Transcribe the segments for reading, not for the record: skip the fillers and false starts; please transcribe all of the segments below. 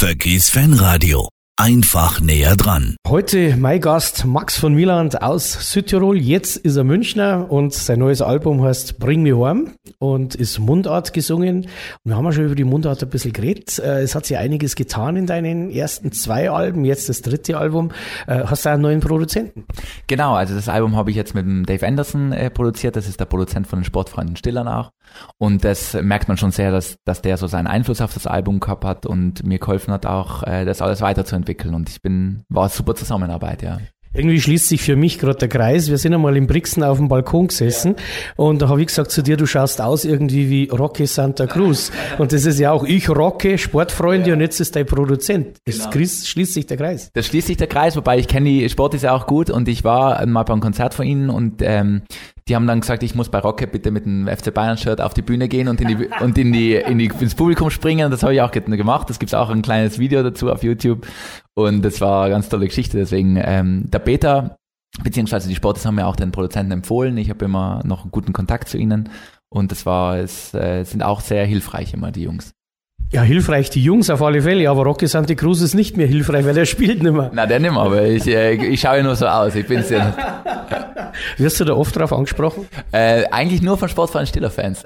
Vöckis Fanradio. Einfach näher dran. Heute mein Gast Max von Wieland aus Südtirol. Jetzt ist er Münchner und sein neues Album heißt Bring Me Heim und ist Mundart gesungen. Und wir haben ja schon über die Mundart ein bisschen geredet. Es hat sich einiges getan in deinen ersten 2 Alben, jetzt das 3. Album. Hast du einen neuen Produzenten? Genau, also das Album habe ich jetzt mit dem Dave Anderson produziert. Das ist der Produzent von den Sportfreunden Stillern auch. Und das merkt man schon sehr, dass der so seinen Einfluss auf das Album gehabt hat und mir geholfen hat, auch das alles weiterzuentwickeln. Und war super Zusammenarbeit, ja. Irgendwie schließt sich für mich gerade der Kreis. Wir sind einmal in Brixen auf dem Balkon gesessen und da habe ich gesagt zu dir, du schaust aus irgendwie wie Rocky Santa Cruz. Und das ist ja auch ich, Rocky, Sportfreunde und jetzt ist dein Produzent. Das schließt sich der Kreis. Das schließt sich der Kreis, wobei ich kenne die Sport ist ja auch gut und ich war mal beim Konzert von ihnen und die haben dann gesagt, ich muss bei Rocky bitte mit dem FC Bayern-Shirt auf die Bühne gehen und ins Publikum springen. Und das habe ich auch gemacht. Es gibt auch ein kleines Video dazu auf YouTube. Und das war eine ganz tolle Geschichte. Deswegen der Peter, beziehungsweise die Sportis haben mir auch den Produzenten empfohlen. Ich habe immer noch einen guten Kontakt zu ihnen. Und es sind auch sehr hilfreich immer, die Jungs. Ja, hilfreich die Jungs auf alle Fälle, aber Rocky Santa Cruz ist nicht mehr hilfreich, weil er spielt nicht mehr. Na, der nicht mehr, aber ich schaue ja nur so aus. Ich bin's ja. Wirst du da oft drauf angesprochen? Eigentlich nur von Sportverein Stiller-Fans.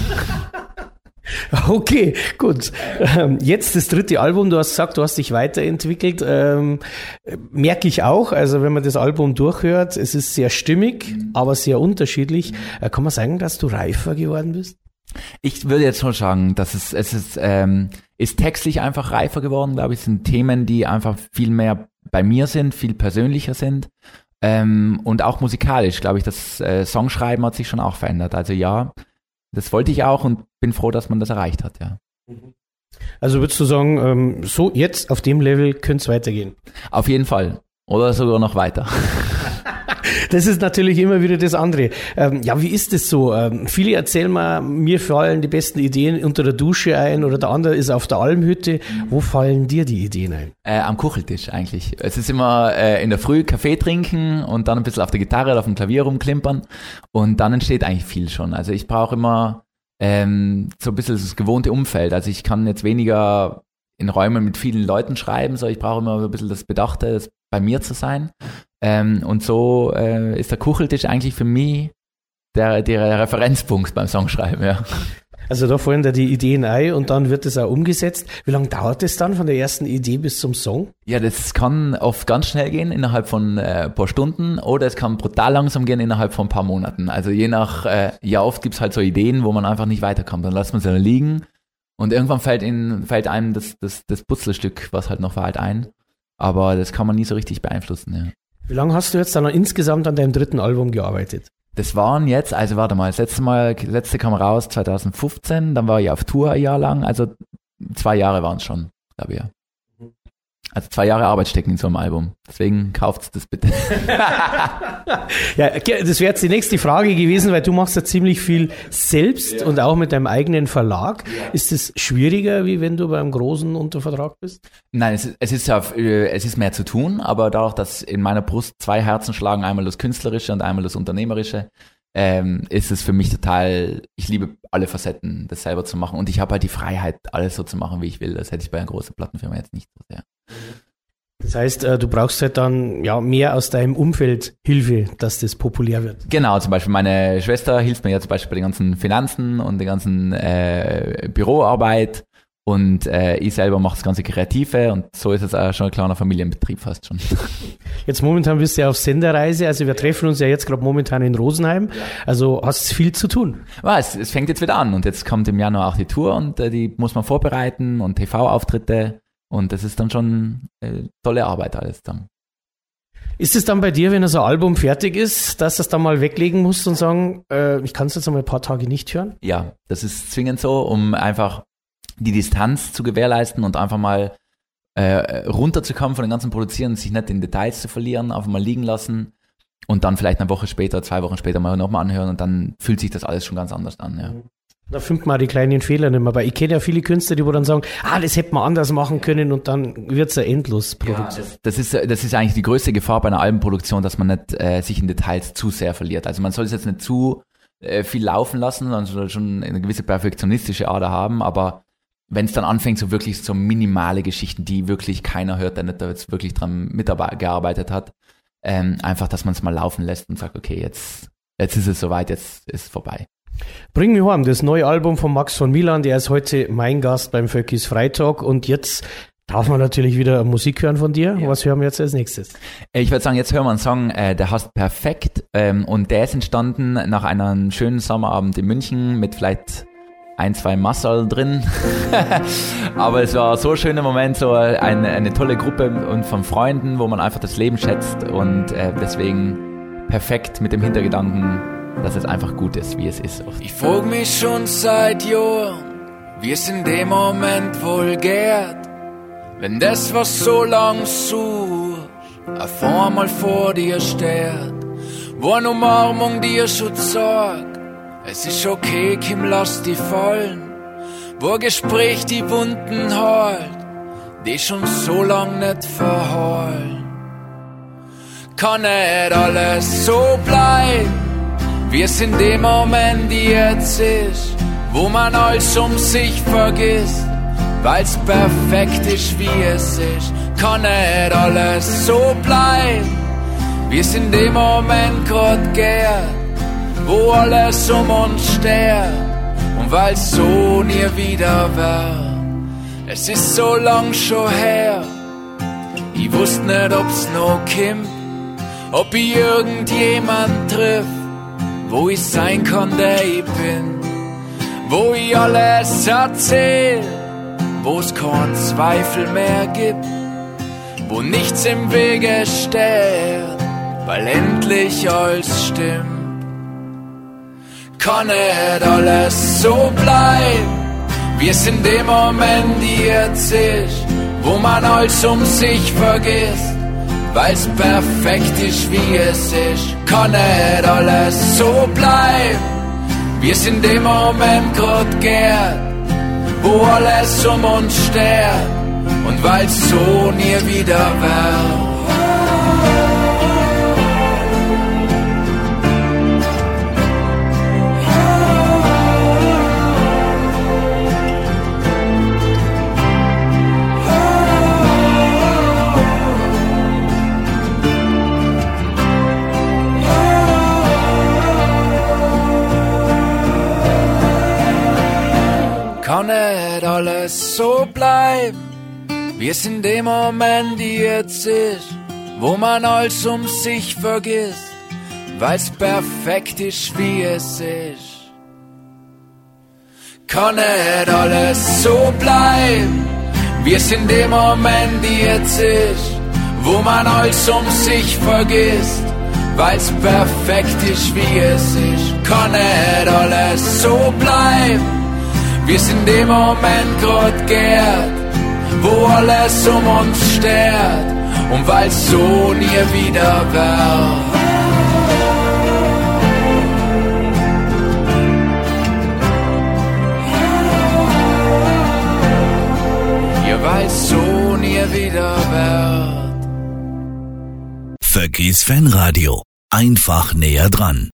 Okay, gut. Jetzt das 3. Album, du hast gesagt, du hast dich weiterentwickelt. Merke ich auch, also wenn man das Album durchhört, es ist sehr stimmig, aber sehr unterschiedlich. Kann man sagen, dass du reifer geworden bist? Ich würde jetzt schon sagen, dass es ist textlich einfach reifer geworden, glaube ich. Es sind Themen, die einfach viel mehr bei mir sind, viel persönlicher sind. Und auch musikalisch, glaube ich, das Songschreiben hat sich schon auch verändert. Also ja, das wollte ich auch und bin froh, dass man das erreicht hat, ja. Also würdest du sagen, so jetzt auf dem Level könnte es weitergehen? Auf jeden Fall. Oder sogar noch weiter. Das ist natürlich immer wieder das andere. Ja, wie ist das so? Viele erzählen mir fallen die besten Ideen unter der Dusche ein oder der andere ist auf der Almhütte. Wo fallen dir die Ideen ein? Am Kucheltisch eigentlich. Es ist immer in der Früh Kaffee trinken und dann ein bisschen auf der Gitarre oder auf dem Klavier rumklimpern und dann entsteht eigentlich viel schon. Also ich brauche immer so ein bisschen das gewohnte Umfeld. Also ich kann jetzt weniger in Räumen mit vielen Leuten schreiben, sondern ich brauche immer ein bisschen das Bedachte, das bei mir zu sein. Und so ist der Kucheltisch eigentlich für mich der Referenzpunkt beim Songschreiben, ja. Also da fallen da die Ideen ein und dann wird das auch umgesetzt. Wie lange dauert das dann von der ersten Idee bis zum Song? Ja, das kann oft ganz schnell gehen, innerhalb von ein paar Stunden, oder es kann brutal langsam gehen, innerhalb von ein paar Monaten. Also je nach, oft gibt's halt so Ideen, wo man einfach nicht weiterkommt. Dann lässt man sie dann liegen und irgendwann fällt einem das Puzzlestück, was halt noch war, ein. Aber das kann man nie so richtig beeinflussen, ja. Wie lange hast du jetzt dann insgesamt an deinem 3. Album gearbeitet? Das waren jetzt, also warte mal, das letzte kam raus 2015, dann war ich auf Tour ein Jahr lang, also 2 Jahre waren es schon, glaube ich, ja. Also 2 Jahre Arbeit stecken in so einem Album. Deswegen kauft's das bitte. Ja, das wäre jetzt die nächste Frage gewesen, weil du machst ja ziemlich viel selbst und auch mit deinem eigenen Verlag. Ist es schwieriger, wie wenn du beim Großen unter Vertrag bist? Nein, es ist mehr zu tun, aber dadurch, dass in meiner Brust 2 Herzen schlagen, einmal das Künstlerische und einmal das Unternehmerische, ist es für mich total, ich liebe alle Facetten, das selber zu machen und ich habe halt die Freiheit, alles so zu machen, wie ich will. Das hätte ich bei einer großen Plattenfirma jetzt nicht so sehr. Das heißt, du brauchst halt dann mehr aus deinem Umfeld Hilfe, dass das populär wird. Genau, zum Beispiel meine Schwester hilft mir ja zum Beispiel bei den ganzen Finanzen und der ganzen Büroarbeit und ich selber mache das ganze Kreative und so ist es auch schon ein kleiner Familienbetrieb fast schon. Jetzt momentan bist du ja auf Sendereise, also wir treffen uns ja jetzt gerade momentan in Rosenheim, also hast du viel zu tun. Ja, es fängt jetzt wieder an und jetzt kommt im Januar auch die Tour und die muss man vorbereiten und TV-Auftritte und das ist dann schon tolle Arbeit alles dann. Ist es dann bei dir, wenn so ein Album fertig ist, dass du es dann mal weglegen musst und sagen, ich kann es jetzt einmal ein paar Tage nicht hören? Ja, das ist zwingend so, um einfach die Distanz zu gewährleisten und einfach mal runterzukommen von den ganzen Produzieren, sich nicht in Details zu verlieren, einfach mal liegen lassen und dann vielleicht eine Woche später, 2 Wochen später mal nochmal anhören und dann fühlt sich das alles schon ganz anders an, ja. Da findet man die kleinen Fehler nicht mehr, weil ich kenne ja viele Künstler, die wo dann sagen, das hätte man anders machen können und dann wird es eine Endlosproduktion. Ja, das ist eigentlich die größte Gefahr bei einer Albenproduktion, dass man nicht sich in Details zu sehr verliert. Also man soll es jetzt nicht zu viel laufen lassen, sondern schon eine gewisse perfektionistische Ader haben, aber wenn es dann anfängt, so wirklich so minimale Geschichten, die wirklich keiner hört, der nicht da jetzt wirklich dran mitgearbeitet hat, einfach, dass man es mal laufen lässt und sagt, okay, jetzt ist es soweit, jetzt ist es vorbei. Bring mich heim, das neue Album von Max von Wieland, der ist heute mein Gast beim Völkis Freitag und jetzt darf man natürlich wieder Musik hören von dir. Ja. Was hören wir jetzt als nächstes? Ich würde sagen, jetzt hören wir einen Song, der heißt Perfekt und der ist entstanden nach einem schönen Sommerabend in München mit vielleicht 1-2 Massal drin. Aber es war so ein schöner Moment, so eine tolle Gruppe und von Freunden, wo man einfach das Leben schätzt und deswegen perfekt mit dem Hintergedanken, dass es einfach gut ist, wie es ist. Ich frag mich schon seit Jahren, wie es in dem Moment wohl geht, wenn das, was so lang suchst, auf einmal vor dir steht, wo eine Umarmung dir schon sagt, es ist okay, Kim, lass dich fallen, wo ein Gespräch die Wunden hält, die schon so lang nicht verheilen. Kann nicht alles so bleiben, wie es in dem Moment jetzt ist, wo man alles um sich vergisst, weil's perfekt ist, wie es ist. Kann nicht alles so bleiben, wie es in dem Moment grad geht, wo alles um uns steht und weil's so nie wieder wird. Es ist so lang schon her, ich wusste nicht, ob's noch kommt, ob ich irgendjemand triff, wo ich sein kann, der ich bin, wo ich alles erzähl, wo es keinen Zweifel mehr gibt, wo nichts im Wege steht, weil endlich alles stimmt. Kann nicht alles so bleiben, wie es in dem Moment jetzt ist, wo man alles um sich vergisst, weil's perfekt ist, wie es ist. Kann nicht alles so bleiben, wie es in dem Moment grad geht, wo alles um uns steht und weil's so nie wieder wird. Kann nicht alles so bleiben, wie es in dem Moment jetzt ist, wo man alles um sich vergisst, weil's perfekt ist, wie es ist. Kann nicht alles so bleiben, wie es in dem Moment jetzt ist, wo man alles um sich vergisst, weil's perfekt ist, wie es ist. Kann nicht alles so bleiben, wie es in dem Moment grad geht, wo alles um uns steht und weil's so nie wieder wird. Ja, weil's so nie wieder wird. Völkis Fanradio. Einfach näher dran.